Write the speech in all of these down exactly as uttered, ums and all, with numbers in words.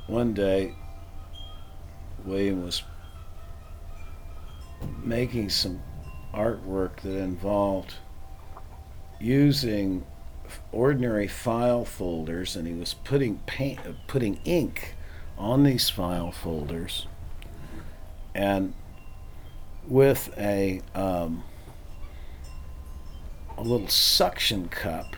one day, William was making some artwork that involved using ordinary file folders, and he was putting paint, uh, putting ink on these file folders, and with a um, a little suction cup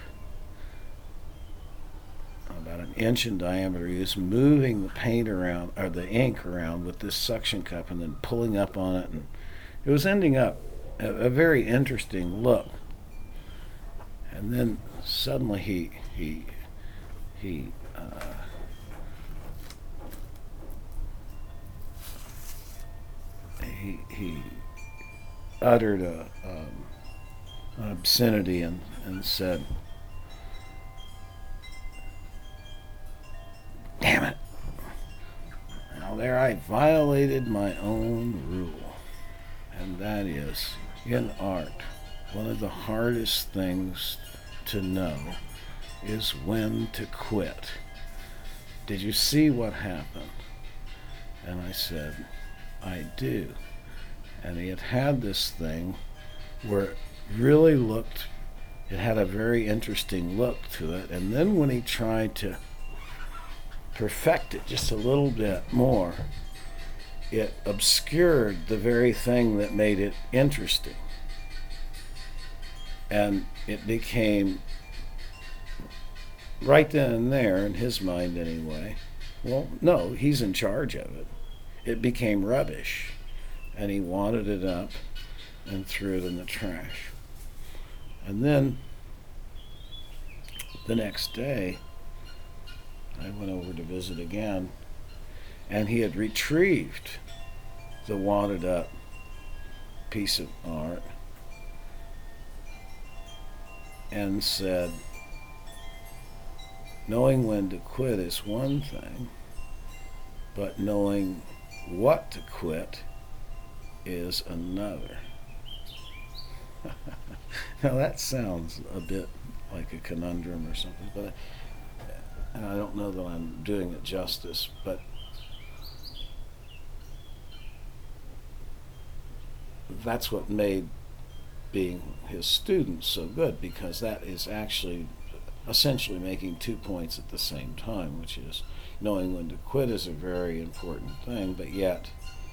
about an inch in diameter. He was moving the paint around or the ink around with this suction cup, and then pulling up on it, and it was ending up a, a very interesting look. And then suddenly he he he uh, he he uttered a um, an obscenity and and said, "Damn it! Now there I violated my own rule, and that is in art." One of the hardest things to know is when to quit. Did you see what happened? And I said, I do. And he had had this thing where it really looked, it had a very interesting look to it. And then when he tried to perfect it just a little bit more, it obscured the very thing that made it interesting. And it became, right then and there, in his mind anyway, well, no, he's in charge of it. It became rubbish. And he wadded it up and threw it in the trash. And then the next day, I went over to visit again, and he had retrieved the wadded up piece of art and said, knowing when to quit is one thing, but knowing what to quit is another. Now that sounds a bit like a conundrum or something, but and I don't know that I'm doing it justice, but that's what made being his student so good, because that is actually essentially making two points at the same time, which is knowing when to quit is a very important thing, but yet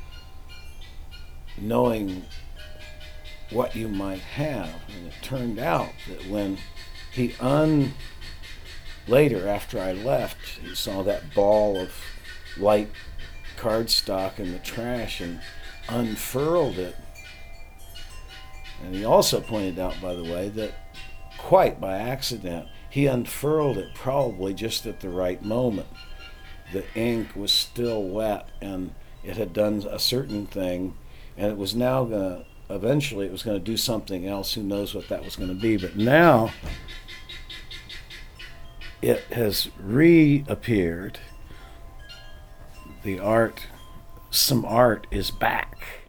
knowing what you might have. And it turned out that when he un later, after I left, he saw that ball of light cardstock in the trash and unfurled it. And he also pointed out, by the way, that quite by accident, he unfurled it probably just at the right moment. The ink was still wet, and it had done a certain thing, and it was now going to, eventually it was going to do something else. Who knows what that was going to be. But now it has reappeared. The art, some art is back.